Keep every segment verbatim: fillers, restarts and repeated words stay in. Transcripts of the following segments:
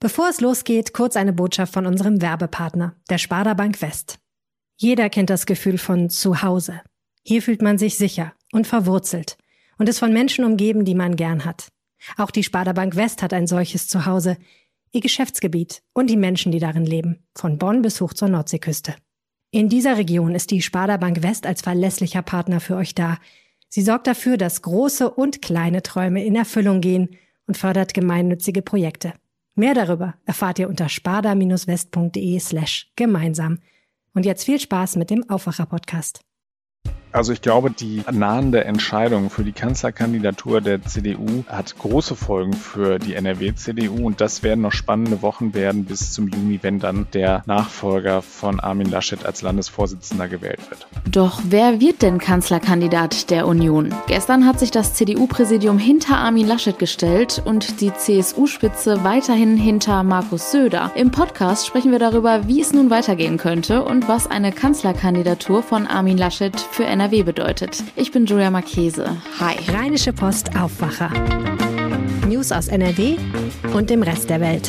Bevor es losgeht, kurz eine Botschaft von unserem Werbepartner, der Sparda Bank West. Jeder kennt das Gefühl von Zuhause. Hier fühlt man sich sicher und verwurzelt und ist von Menschen umgeben, die man gern hat. Auch die Sparda Bank West hat ein solches Zuhause, ihr Geschäftsgebiet und die Menschen, die darin leben, von Bonn bis hoch zur Nordseeküste. In dieser Region ist die Sparda Bank West als verlässlicher Partner für euch da. Sie sorgt dafür, dass große und kleine Träume in Erfüllung gehen und fördert gemeinnützige Projekte. Mehr darüber erfahrt ihr unter sparda-west.de slash gemeinsam. Und jetzt viel Spaß mit dem Aufwacher-Podcast. Also ich glaube, die nahende Entscheidung für die Kanzlerkandidatur der C D U hat große Folgen für die N R W-C D U und das werden noch spannende Wochen werden bis zum Juni, wenn dann der Nachfolger von Armin Laschet als Landesvorsitzender gewählt wird. Doch wer wird denn Kanzlerkandidat der Union? Gestern hat sich das C D U-Präsidium hinter Armin Laschet gestellt und die C S U-Spitze weiterhin hinter Markus Söder. Im Podcast sprechen wir darüber, wie es nun weitergehen könnte und was eine Kanzlerkandidatur von Armin Laschet für N R W bedeutet. Ich bin Julia Marchese. Hi. Rheinische Post Aufwacher. News aus N R W und dem Rest der Welt.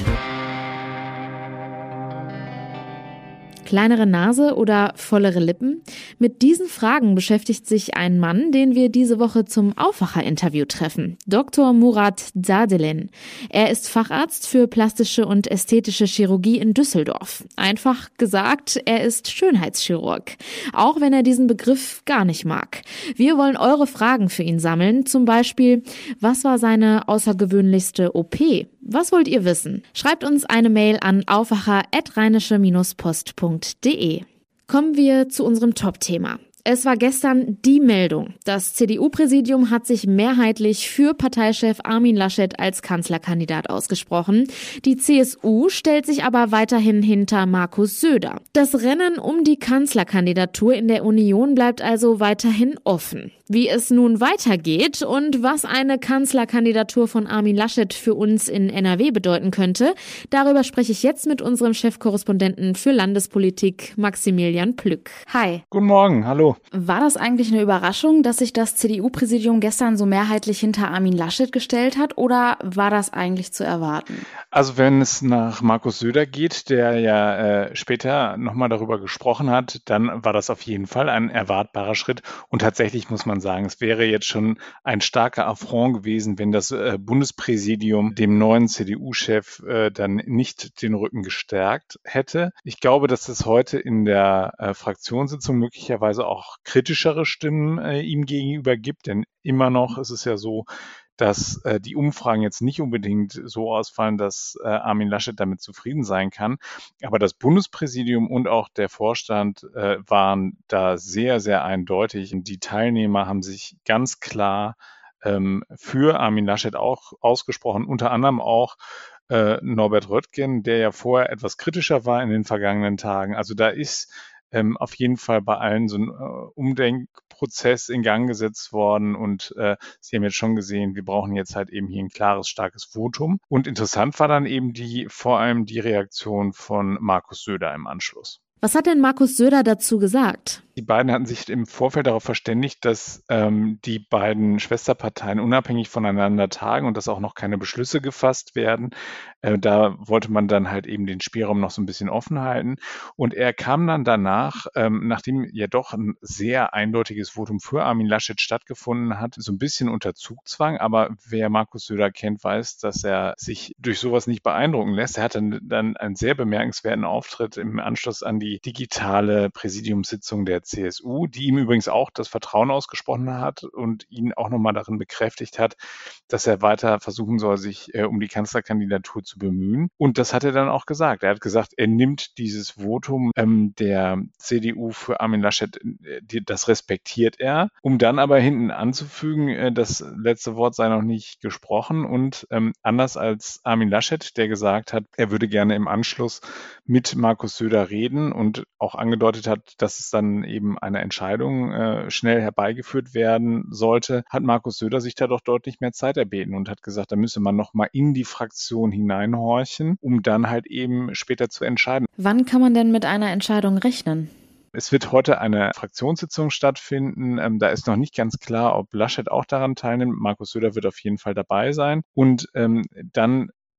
Kleinere Nase oder vollere Lippen? Mit diesen Fragen beschäftigt sich ein Mann, den wir diese Woche zum Aufwacher-Interview treffen. Doktor Murat Zadelen. Er ist Facharzt für plastische und ästhetische Chirurgie in Düsseldorf. Einfach gesagt, er ist Schönheitschirurg. Auch wenn er diesen Begriff gar nicht mag. Wir wollen eure Fragen für ihn sammeln. Zum Beispiel, was war seine außergewöhnlichste O P? Was wollt ihr wissen? Schreibt uns eine Mail an aufwacher at rheinische post punkt de. Kommen wir zu unserem Top-Thema. Es war gestern die Meldung. Das C D U-Präsidium hat sich mehrheitlich für Parteichef Armin Laschet als Kanzlerkandidat ausgesprochen. Die C S U stellt sich aber weiterhin hinter Markus Söder. Das Rennen um die Kanzlerkandidatur in der Union bleibt also weiterhin offen. Wie es nun weitergeht und was eine Kanzlerkandidatur von Armin Laschet für uns in N R W bedeuten könnte, darüber spreche ich jetzt mit unserem Chefkorrespondenten für Landespolitik, Maximilian Plück. Hi. Guten Morgen, hallo. War das eigentlich eine Überraschung, dass sich das C D U-Präsidium gestern so mehrheitlich hinter Armin Laschet gestellt hat, oder war das eigentlich zu erwarten? Also wenn es nach Markus Söder geht, der ja äh, später nochmal darüber gesprochen hat, dann war das auf jeden Fall ein erwartbarer Schritt und tatsächlich muss man sagen, es wäre jetzt schon ein starker Affront gewesen, wenn das äh, Bundespräsidium dem neuen C D U-Chef äh, dann nicht den Rücken gestärkt hätte. Ich glaube, dass es heute in der äh, Fraktionssitzung möglicherweise auch kritischere Stimmen äh, ihm gegenüber gibt, denn immer noch ist es ja so, dass äh, die Umfragen jetzt nicht unbedingt so ausfallen, dass äh, Armin Laschet damit zufrieden sein kann. Aber das Bundespräsidium und auch der Vorstand äh, waren da sehr, sehr eindeutig. Und die Teilnehmer haben sich ganz klar ähm, für Armin Laschet auch ausgesprochen, unter anderem auch äh, Norbert Röttgen, der ja vorher etwas kritischer war in den vergangenen Tagen. Also da ist Ähm, auf jeden Fall bei allen so ein äh, Umdenkprozess in Gang gesetzt worden und äh, Sie haben jetzt schon gesehen, wir brauchen jetzt halt eben hier ein klares, starkes Votum. Und interessant war dann eben die, vor allem die Reaktion von Markus Söder im Anschluss. Was hat denn Markus Söder dazu gesagt? Die beiden hatten sich im Vorfeld darauf verständigt, dass ähm, die beiden Schwesterparteien unabhängig voneinander tagen und dass auch noch keine Beschlüsse gefasst werden. Äh, da wollte man dann halt eben den Spielraum noch so ein bisschen offen halten. Und er kam dann danach, ähm, nachdem ja doch ein sehr eindeutiges Votum für Armin Laschet stattgefunden hat, so ein bisschen unter Zugzwang. Aber wer Markus Söder kennt, weiß, dass er sich durch sowas nicht beeindrucken lässt. Er hatte dann einen sehr bemerkenswerten Auftritt im Anschluss an die digitale Präsidiumssitzung der C S U, die ihm übrigens auch das Vertrauen ausgesprochen hat und ihn auch nochmal darin bekräftigt hat, dass er weiter versuchen soll, sich äh, um die Kanzlerkandidatur zu bemühen. Und das hat er dann auch gesagt. Er hat gesagt, er nimmt dieses Votum ähm, der C D U für Armin Laschet, äh, die, das respektiert er, um dann aber hinten anzufügen, äh, das letzte Wort sei noch nicht gesprochen und ähm, anders als Armin Laschet, der gesagt hat, er würde gerne im Anschluss mit Markus Söder reden und auch angedeutet hat, dass es dann eben eine Entscheidung äh, schnell herbeigeführt werden sollte, hat Markus Söder sich da doch deutlich mehr Zeit erbeten und hat gesagt, da müsse man noch mal in die Fraktion hineinhorchen, um dann halt eben später zu entscheiden. Wann kann man denn mit einer Entscheidung rechnen? Es wird heute eine Fraktionssitzung stattfinden. Ähm, da ist noch nicht ganz klar, ob Laschet auch daran teilnimmt. Markus Söder wird auf jeden Fall dabei sein. Und ähm, dann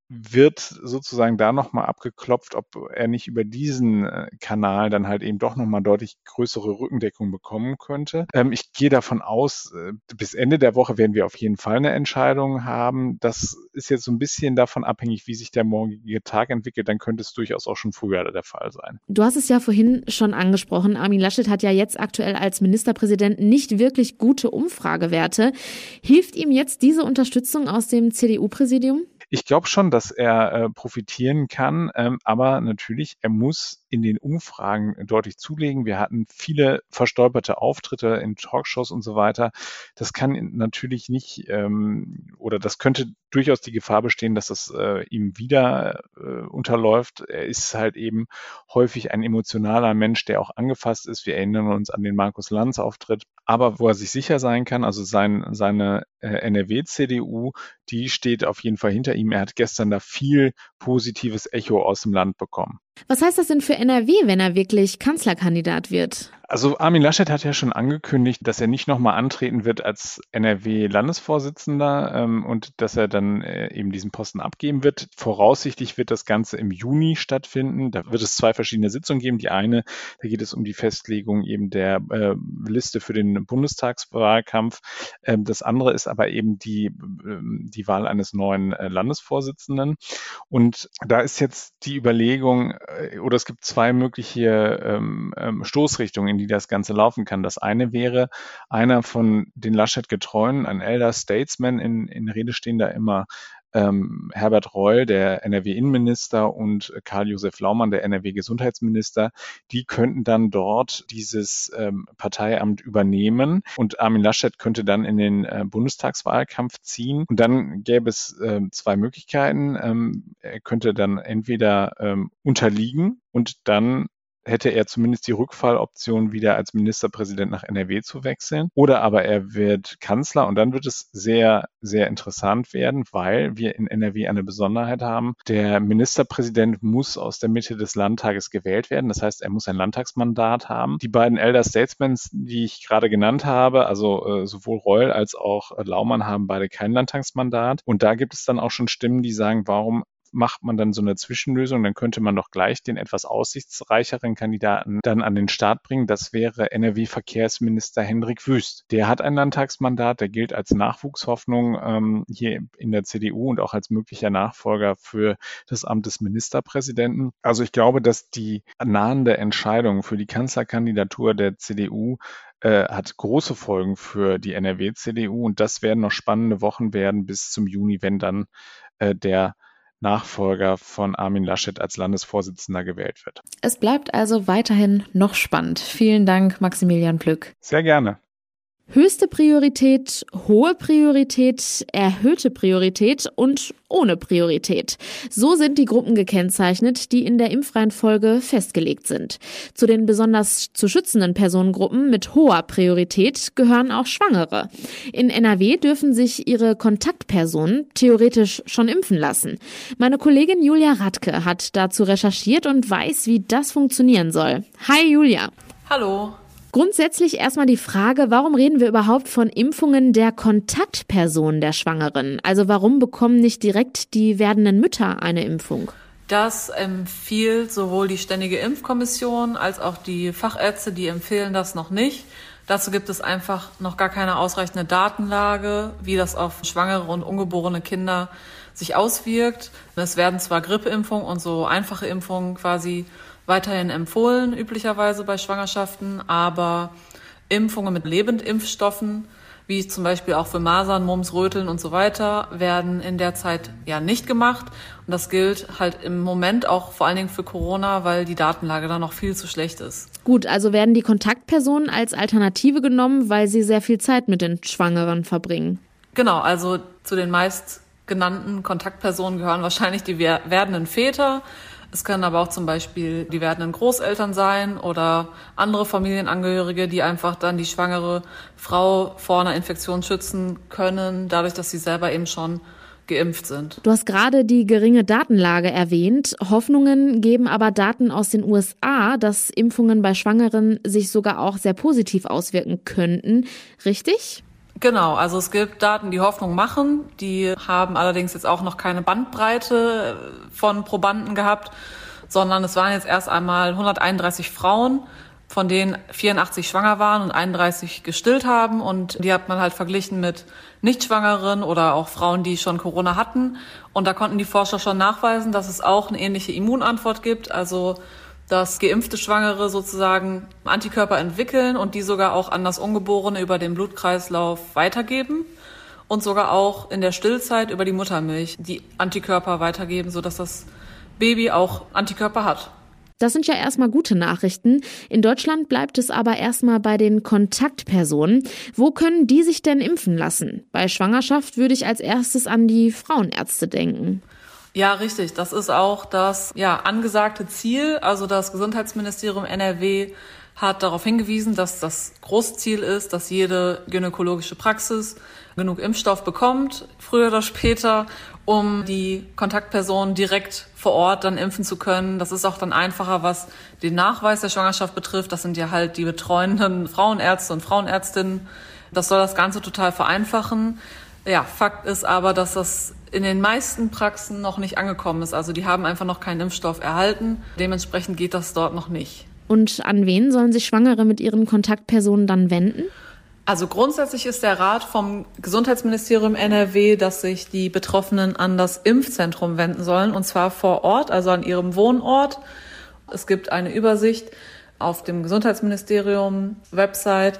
wird sozusagen da nochmal abgeklopft, ob er nicht über diesen äh, Kanal dann halt eben doch nochmal deutlich größere Rückendeckung bekommen könnte. Ähm, ich gehe davon aus, äh, bis Ende der Woche werden wir auf jeden Fall eine Entscheidung haben. Das ist jetzt so ein bisschen davon abhängig, wie sich der morgige Tag entwickelt. Dann könnte es durchaus auch schon früher der Fall sein. Du hast es ja vorhin schon angesprochen. Armin Laschet hat ja jetzt aktuell als Ministerpräsident nicht wirklich gute Umfragewerte. Hilft ihm jetzt diese Unterstützung aus dem C D U-Präsidium? Ich glaube schon, dass er äh, profitieren kann, ähm, aber natürlich, er muss in den Umfragen deutlich zulegen. Wir hatten viele verstolperte Auftritte in Talkshows und so weiter. Das kann natürlich nicht ähm, oder das könnte durchaus die Gefahr bestehen, dass das äh, ihm wieder äh, unterläuft. Er ist halt eben häufig ein emotionaler Mensch, der auch angefasst ist. Wir erinnern uns an den Markus-Lanz-Auftritt. Aber wo er sich sicher sein kann, also sein, seine äh, N R W-C D U, die steht auf jeden Fall hinter ihm. Er hat gestern da viel positives Echo aus dem Land bekommen. Was heißt das denn für N R W, wenn er wirklich Kanzlerkandidat wird? Also Armin Laschet hat ja schon angekündigt, dass er nicht nochmal antreten wird als N R W-Landesvorsitzender ähm, und dass er dann äh, eben diesen Posten abgeben wird. Voraussichtlich wird das Ganze im Juni stattfinden. Da wird es zwei verschiedene Sitzungen geben. Die eine, da geht es um die Festlegung eben der äh, Liste für den Bundestagswahlkampf. Ähm, das andere ist aber eben die, äh, die Wahl eines neuen äh, Landesvorsitzenden. Und da ist jetzt die Überlegung, äh, oder es gibt zwei mögliche ähm, ähm, Stoßrichtungen, in die das Ganze laufen kann. Das eine wäre, einer von den Laschet-Getreuen, ein Elder Statesman, in, in Rede stehen da immer ähm, Herbert Reul, der N R W-Innenminister, und Karl-Josef Laumann, der N R W-Gesundheitsminister. Die könnten dann dort dieses ähm, Parteiamt übernehmen und Armin Laschet könnte dann in den äh, Bundestagswahlkampf ziehen. Und dann gäbe es äh, zwei Möglichkeiten. Ähm, er könnte dann entweder ähm, unterliegen und dann hätte er zumindest die Rückfalloption, wieder als Ministerpräsident nach N R W zu wechseln. Oder aber er wird Kanzler und dann wird es sehr, sehr interessant werden, weil wir in N R W eine Besonderheit haben. Der Ministerpräsident muss aus der Mitte des Landtages gewählt werden. Das heißt, er muss ein Landtagsmandat haben. Die beiden Elder Statesmen, die ich gerade genannt habe, also äh, sowohl Reul als auch äh, Laumann, haben beide kein Landtagsmandat. Und da gibt es dann auch schon Stimmen, die sagen, warum macht man dann so eine Zwischenlösung, dann könnte man doch gleich den etwas aussichtsreicheren Kandidaten dann an den Start bringen. Das wäre N R W-Verkehrsminister Hendrik Wüst. Der hat ein Landtagsmandat, der gilt als Nachwuchshoffnung ähm, hier in der C D U und auch als möglicher Nachfolger für das Amt des Ministerpräsidenten. Also ich glaube, dass die nahende Entscheidung für die Kanzlerkandidatur der C D U äh, hat große Folgen für die N R W-C D U und das werden noch spannende Wochen werden bis zum Juni, wenn dann äh, der Nachfolger von Armin Laschet als Landesvorsitzender gewählt wird. Es bleibt also weiterhin noch spannend. Vielen Dank, Maximilian Plück. Sehr gerne. Höchste Priorität, hohe Priorität, erhöhte Priorität und ohne Priorität. So sind die Gruppen gekennzeichnet, die in der Impfreihenfolge festgelegt sind. Zu den besonders zu schützenden Personengruppen mit hoher Priorität gehören auch Schwangere. In N R W dürfen sich ihre Kontaktpersonen theoretisch schon impfen lassen. Meine Kollegin Julia Radke hat dazu recherchiert und weiß, wie das funktionieren soll. Hi Julia. Hallo. Grundsätzlich erstmal die Frage, warum reden wir überhaupt von Impfungen der Kontaktpersonen der Schwangeren? Also warum bekommen nicht direkt die werdenden Mütter eine Impfung? Das empfiehlt sowohl die Ständige Impfkommission als auch die Fachärzte, die empfehlen das noch nicht. Dazu gibt es einfach noch gar keine ausreichende Datenlage, wie das auf schwangere und ungeborene Kinder sich auswirkt. Es werden zwar Grippeimpfungen und so einfache Impfungen quasi weiterhin empfohlen, üblicherweise bei Schwangerschaften, aber Impfungen mit Lebendimpfstoffen, wie zum Beispiel auch für Masern, Mumps, Röteln und so weiter, werden in der Zeit ja nicht gemacht. Und das gilt halt im Moment auch vor allen Dingen für Corona, weil die Datenlage da noch viel zu schlecht ist. Gut, also werden die Kontaktpersonen als Alternative genommen, weil sie sehr viel Zeit mit den Schwangeren verbringen? Genau, also zu den meist genannten Kontaktpersonen gehören wahrscheinlich die werdenden Väter. Es können aber auch zum Beispiel die werdenden Großeltern sein oder andere Familienangehörige, die einfach dann die schwangere Frau vor einer Infektion schützen können, dadurch, dass sie selber eben schon geimpft sind. Du hast gerade die geringe Datenlage erwähnt. Hoffnungen geben aber Daten aus den U S A, dass Impfungen bei Schwangeren sich sogar auch sehr positiv auswirken könnten. Richtig? Genau, also es gibt Daten, die Hoffnung machen. Die haben allerdings jetzt auch noch keine Bandbreite von Probanden gehabt, sondern es waren jetzt erst einmal hunderteinunddreißig Frauen, von denen vierundachtzig schwanger waren und einunddreißig gestillt haben. Und die hat man halt verglichen mit Nichtschwangeren oder auch Frauen, die schon Corona hatten. Und da konnten die Forscher schon nachweisen, dass es auch eine ähnliche Immunantwort gibt, also dass geimpfte Schwangere sozusagen Antikörper entwickeln und die sogar auch an das Ungeborene über den Blutkreislauf weitergeben und sogar auch in der Stillzeit über die Muttermilch die Antikörper weitergeben, sodass das Baby auch Antikörper hat. Das sind ja erstmal gute Nachrichten. In Deutschland bleibt es aber erstmal bei den Kontaktpersonen. Wo können die sich denn impfen lassen? Bei Schwangerschaft würde ich als erstes an die Frauenärzte denken. Ja, richtig. Das ist auch das ja, angesagte Ziel. Also das Gesundheitsministerium N R W hat darauf hingewiesen, dass das Großziel ist, dass jede gynäkologische Praxis genug Impfstoff bekommt, früher oder später, um die Kontaktpersonen direkt vor Ort dann impfen zu können. Das ist auch dann einfacher, was den Nachweis der Schwangerschaft betrifft. Das sind ja halt die betreuenden Frauenärzte und Frauenärztinnen. Das soll das Ganze total vereinfachen. Ja, Fakt ist aber, dass das in den meisten Praxen noch nicht angekommen ist. Also die haben einfach noch keinen Impfstoff erhalten. Dementsprechend geht das dort noch nicht. Und an wen sollen sich Schwangere mit ihren Kontaktpersonen dann wenden? Also grundsätzlich ist der Rat vom Gesundheitsministerium N R W, dass sich die Betroffenen an das Impfzentrum wenden sollen, und zwar vor Ort, also an ihrem Wohnort. Es gibt eine Übersicht auf dem Gesundheitsministerium-Website,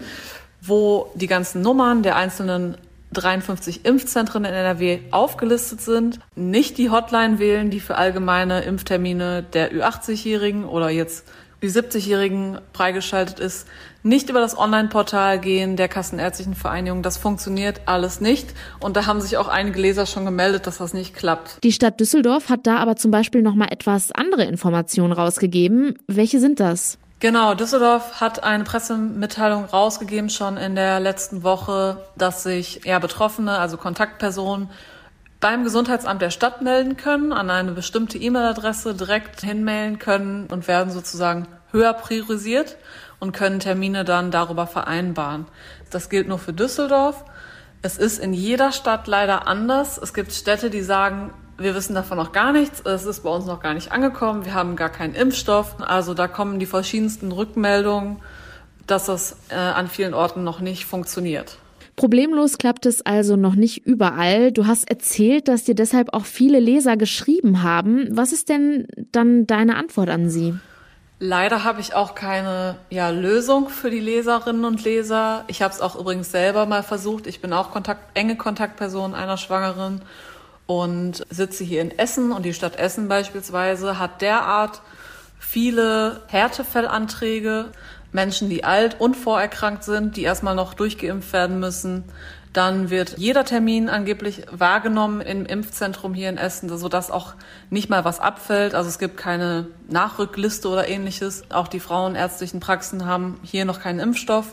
wo die ganzen Nummern der einzelnen dreiundfünfzig Impfzentren in N R W aufgelistet sind. Nicht die Hotline wählen, die für allgemeine Impftermine der Ü achtzig-Jährigen oder jetzt Ü siebzig-Jährigen freigeschaltet ist. Nicht über das Online-Portal gehen der Kassenärztlichen Vereinigung. Das funktioniert alles nicht. Und da haben sich auch einige Leser schon gemeldet, dass das nicht klappt. Die Stadt Düsseldorf hat da aber zum Beispiel noch mal etwas andere Informationen rausgegeben. Welche sind das? Genau, Düsseldorf hat eine Pressemitteilung rausgegeben schon in der letzten Woche, dass sich ja, Betroffene, also Kontaktpersonen, beim Gesundheitsamt der Stadt melden können, an eine bestimmte E-Mail-Adresse direkt hinmailen können und werden sozusagen höher priorisiert und können Termine dann darüber vereinbaren. Das gilt nur für Düsseldorf. Es ist in jeder Stadt leider anders. Es gibt Städte, die sagen, wir wissen davon noch gar nichts, es ist bei uns noch gar nicht angekommen, wir haben gar keinen Impfstoff. Also da kommen die verschiedensten Rückmeldungen, dass das äh, an vielen Orten noch nicht funktioniert. Problemlos klappt es also noch nicht überall. Du hast erzählt, dass dir deshalb auch viele Leser geschrieben haben. Was ist denn dann deine Antwort an sie? Leider habe ich auch keine ja, Lösung für die Leserinnen und Leser. Ich habe es auch übrigens selber mal versucht. Ich bin auch Kontakt, enge Kontaktperson einer Schwangeren und sitze hier in Essen. Und die Stadt Essen beispielsweise hat derart viele Härtefallanträge, Menschen, die alt und vorerkrankt sind, die erstmal noch durchgeimpft werden müssen. Dann wird jeder Termin angeblich wahrgenommen im Impfzentrum hier in Essen, sodass auch nicht mal was abfällt. Also es gibt keine Nachrückliste oder ähnliches. Auch die frauenärztlichen Praxen haben hier noch keinen Impfstoff.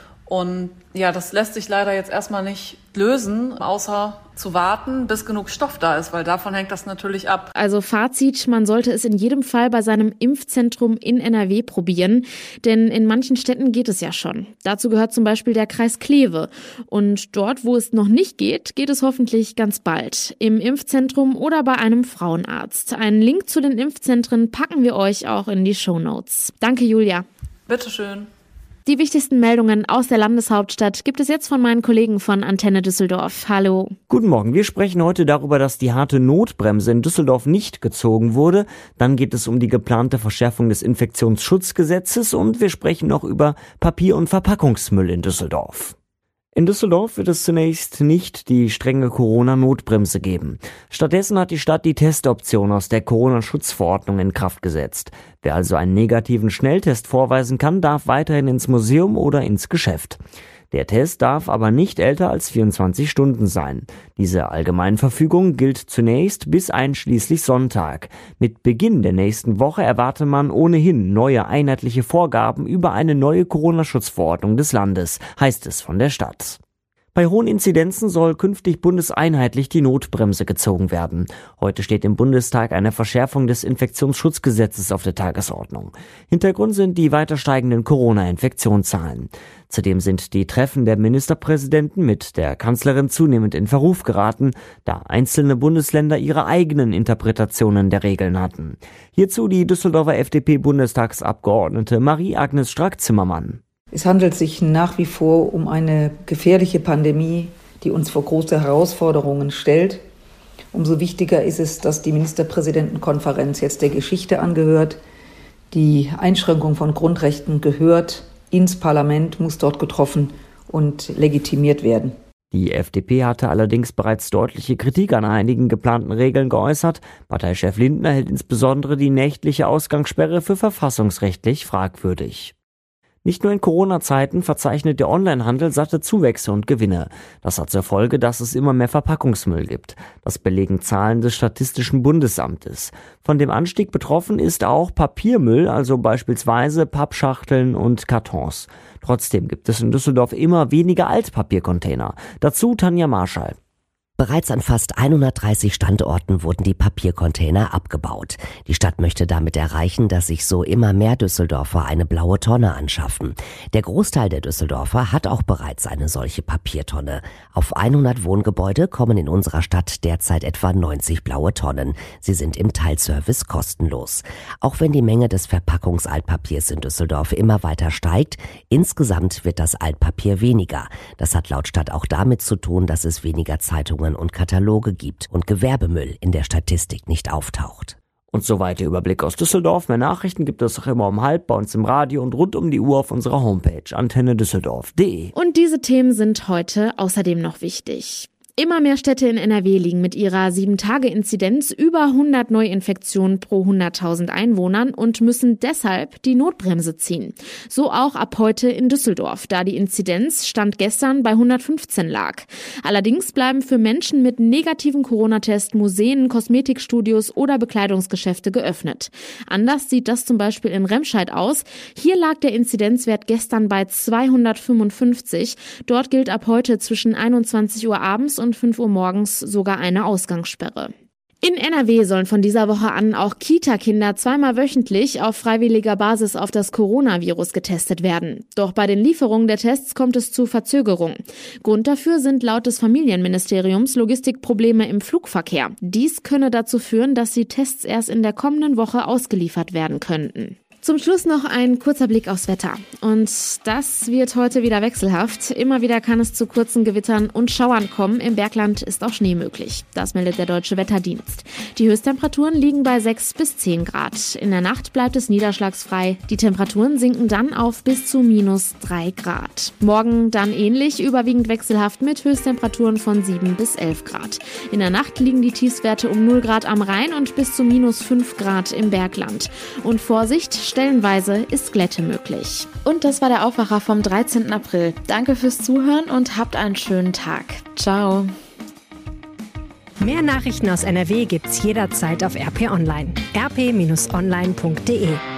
Und ja, das lässt sich leider jetzt erstmal nicht lösen, außer zu warten, bis genug Stoff da ist, weil davon hängt das natürlich ab. Also Fazit, man sollte es in jedem Fall bei seinem Impfzentrum in N R W probieren, denn in manchen Städten geht es ja schon. Dazu gehört zum Beispiel der Kreis Kleve. Und dort, wo es noch nicht geht, geht es hoffentlich ganz bald. Im Impfzentrum oder bei einem Frauenarzt. Einen Link zu den Impfzentren packen wir euch auch in die Shownotes. Danke, Julia. Bitteschön. Die wichtigsten Meldungen aus der Landeshauptstadt gibt es jetzt von meinen Kollegen von Antenne Düsseldorf. Hallo. Guten Morgen. Wir sprechen heute darüber, dass die harte Notbremse in Düsseldorf nicht gezogen wurde. Dann geht es um die geplante Verschärfung des Infektionsschutzgesetzes und wir sprechen noch über Papier- und Verpackungsmüll in Düsseldorf. In Düsseldorf wird es zunächst nicht die strenge Corona-Notbremse geben. Stattdessen hat die Stadt die Testoption aus der Corona-Schutzverordnung in Kraft gesetzt. Wer also einen negativen Schnelltest vorweisen kann, darf weiterhin ins Museum oder ins Geschäft. Der Test darf aber nicht älter als vierundzwanzig Stunden sein. Diese Allgemeinverfügung gilt zunächst bis einschließlich Sonntag. Mit Beginn der nächsten Woche erwarte man ohnehin neue einheitliche Vorgaben über eine neue Corona-Schutzverordnung des Landes, heißt es von der Stadt. Bei hohen Inzidenzen soll künftig bundeseinheitlich die Notbremse gezogen werden. Heute steht im Bundestag eine Verschärfung des Infektionsschutzgesetzes auf der Tagesordnung. Hintergrund sind die weiter steigenden Corona-Infektionszahlen. Zudem sind die Treffen der Ministerpräsidenten mit der Kanzlerin zunehmend in Verruf geraten, da einzelne Bundesländer ihre eigenen Interpretationen der Regeln hatten. Hierzu die Düsseldorfer F D P-Bundestagsabgeordnete Marie-Agnes Strack-Zimmermann. Es handelt sich nach wie vor um eine gefährliche Pandemie, die uns vor große Herausforderungen stellt. Umso wichtiger ist es, dass die Ministerpräsidentenkonferenz jetzt der Geschichte angehört. Die Einschränkung von Grundrechten gehört ins Parlament, muss dort getroffen und legitimiert werden. Die F D P hatte allerdings bereits deutliche Kritik an einigen geplanten Regeln geäußert. Parteichef Lindner hält insbesondere die nächtliche Ausgangssperre für verfassungsrechtlich fragwürdig. Nicht nur in Corona-Zeiten verzeichnet der Onlinehandel satte Zuwächse und Gewinne. Das hat zur Folge, dass es immer mehr Verpackungsmüll gibt. Das belegen Zahlen des Statistischen Bundesamtes. Von dem Anstieg betroffen ist auch Papiermüll, also beispielsweise Pappschachteln und Kartons. Trotzdem gibt es in Düsseldorf immer weniger Altpapiercontainer. Dazu Tanja Marschall. Bereits an fast hundertdreißig Standorten wurden die Papiercontainer abgebaut. Die Stadt möchte damit erreichen, dass sich so immer mehr Düsseldorfer eine blaue Tonne anschaffen. Der Großteil der Düsseldorfer hat auch bereits eine solche Papiertonne. Auf hundert Wohngebäude kommen in unserer Stadt derzeit etwa neunzig blaue Tonnen. Sie sind im Teilservice kostenlos. Auch wenn die Menge des Verpackungsaltpapiers in Düsseldorf immer weiter steigt, insgesamt wird das Altpapier weniger. Das hat laut Stadt auch damit zu tun, dass es weniger Zeitungen und Kataloge gibt und Gewerbemüll in der Statistik nicht auftaucht. Und soweit der Überblick aus Düsseldorf. Mehr Nachrichten gibt es auch immer um halb bei uns im Radio und rund um die Uhr auf unserer Homepage antenne düsseldorf punkt de. Und diese Themen sind heute außerdem noch wichtig. Immer mehr Städte in N R W liegen mit ihrer sieben Tage Inzidenz über hundert Neuinfektionen pro hunderttausend Einwohnern und müssen deshalb die Notbremse ziehen. So auch ab heute in Düsseldorf, da die Inzidenz Stand gestern bei hundertfünfzehn lag. Allerdings bleiben für Menschen mit negativen Corona-Test Museen, Kosmetikstudios oder Bekleidungsgeschäfte geöffnet. Anders sieht das zum Beispiel in Remscheid aus. Hier lag der Inzidenzwert gestern bei zweihundertfünfundfünfzig. Dort gilt ab heute zwischen einundzwanzig Uhr abends und fünf Uhr morgens sogar eine Ausgangssperre. In N R W sollen von dieser Woche an auch Kita-Kinder zweimal wöchentlich auf freiwilliger Basis auf das Coronavirus getestet werden. Doch bei den Lieferungen der Tests kommt es zu Verzögerungen. Grund dafür sind laut des Familienministeriums Logistikprobleme im Flugverkehr. Dies könne dazu führen, dass die Tests erst in der kommenden Woche ausgeliefert werden könnten. Zum Schluss noch ein kurzer Blick aufs Wetter. Und das wird heute wieder wechselhaft. Immer wieder kann es zu kurzen Gewittern und Schauern kommen. Im Bergland ist auch Schnee möglich. Das meldet der Deutsche Wetterdienst. Die Höchsttemperaturen liegen bei sechs bis zehn Grad. In der Nacht bleibt es niederschlagsfrei. Die Temperaturen sinken dann auf bis zu minus drei Grad. Morgen dann ähnlich, überwiegend wechselhaft mit Höchsttemperaturen von sieben bis elf Grad. In der Nacht liegen die Tiefstwerte um null Grad am Rhein und bis zu minus fünf Grad im Bergland. Und Vorsicht, stellenweise ist Glätte möglich. Und das war der Aufwacher vom dreizehnten April. Danke fürs Zuhören und habt einen schönen Tag. Ciao. Mehr Nachrichten aus N R W gibt's jederzeit auf R P Online. r p Bindestrich online punkt de